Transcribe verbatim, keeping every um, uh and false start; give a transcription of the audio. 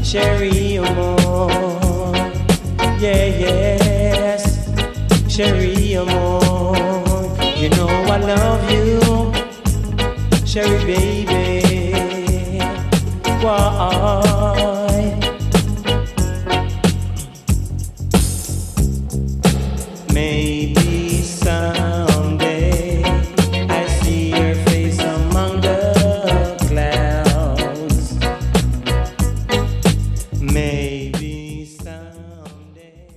Sherry Amor, yeah, yes, Sherry Amor, you know I love you, Sherry baby, wow.